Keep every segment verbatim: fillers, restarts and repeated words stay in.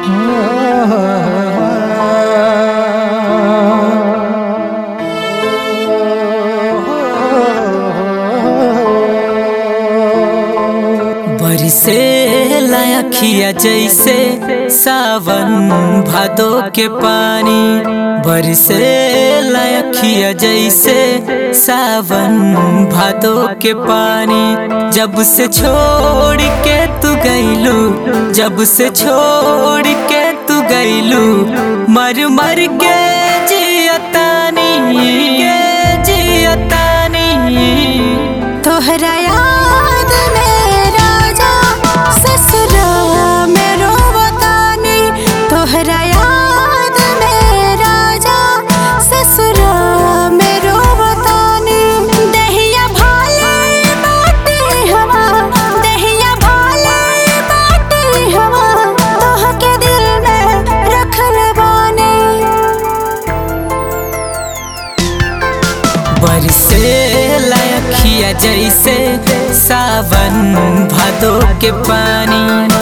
बरसे लाखिया जैसे सावन भादो के पानी, बरसे लाखिया जैसे सावन भादो के पानी। जब से छोड़ के तू गईलू, जब से छोड़ के तू गईलू, मर मर के जियतानी के जियतानी। तोहरा याद में राजा ससुरा में रोवतानी, तोहरा याद में राजा ससुरा में रोवतानी। दहिया भाले बाटे हवा, दहिया भाले बाटे हवा, तोहके दिल में रखल बानी। बरसे लाखिया जैसे सावन भादो के पानी।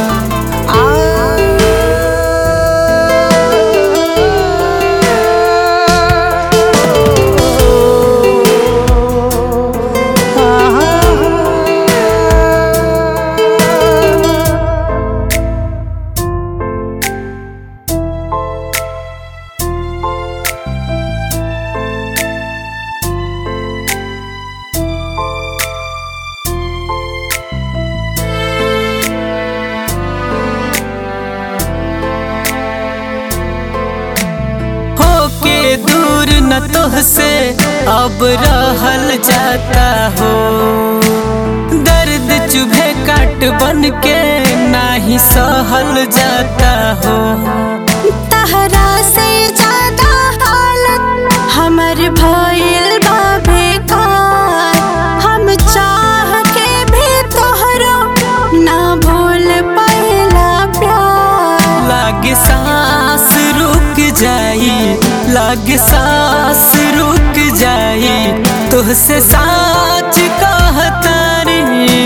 दूर न तोहसे अब रहल जाता हो, दर्द चुभे काट बन के नाही सहल जाता हो। तहरा से ज्यादा हालत हमर भइल बा बेकार, हम चाह के भी तोहरो ना भूल पाइला प्यार। लागे सांस रुक जाई, लागे सांस रुक जाई, तुहसे साच कहतानी।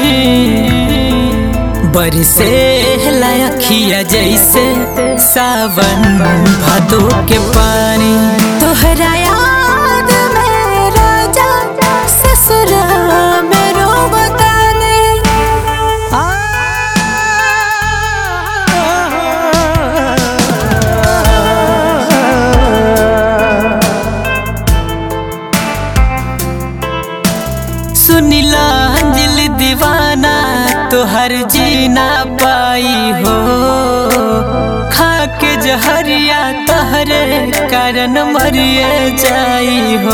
बरसे लाखिया जैसे सावन भादो के पानी। तोहरा याद में राजा ससुरा में रोवतानी। सुनीला अंजलि दीवाना तोहर जीना पाई हो, खा के जहरिया तहरे कारण मरिए जाई हो।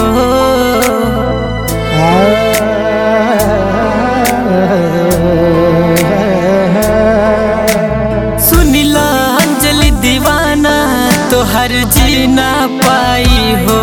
सुनीला अंजलि दीवाना तोहर जीना पाई हो,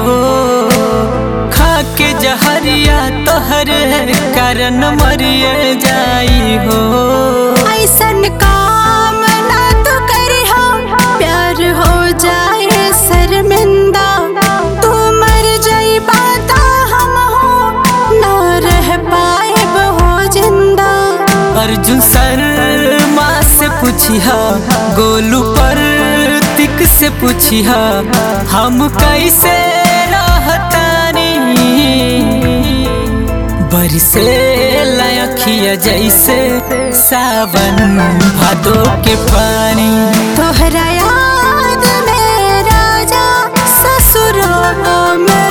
के जहरिया तोहरे कारण मरिए जाई हो। ऐसन काम ना तो करी हो, प्यार हो जाए शर्मिंदा। तू मर जाई बाता हम हो ना रह पाए हो जिंदा। अर्जुन शर्मा से पूछिहा, गोलू पर तिक से पूछिहा, हम कैसे रहतानी। बरसे लाखिया जैसे सावन भादो के पानी। तोहरा याद में राजा ससुरा में